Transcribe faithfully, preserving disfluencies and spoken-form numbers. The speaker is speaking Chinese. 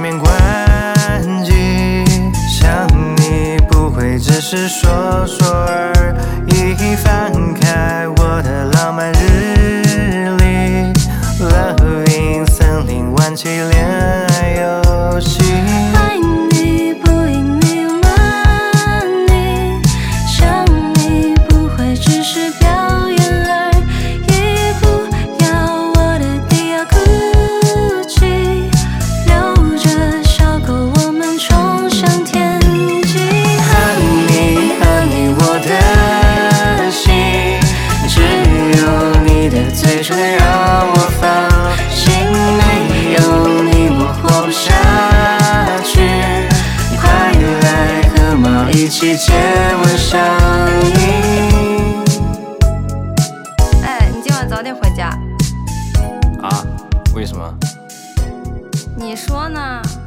面关机。想你不会只是说说而已，翻开我的浪漫日历， Loving 森林玩起恋爱游戏。 爱你不因你问你，想你不会只是表演而已，不要我的迪奥哭泣，留着小狗我们冲向天际。 Honey Honey 我的心，只有你的嘴唇让我放心，没有你我活不下去，快来和猫一起接吻上瘾。 哎，你今晚早点回家。 啊？为什么？ 你说呢？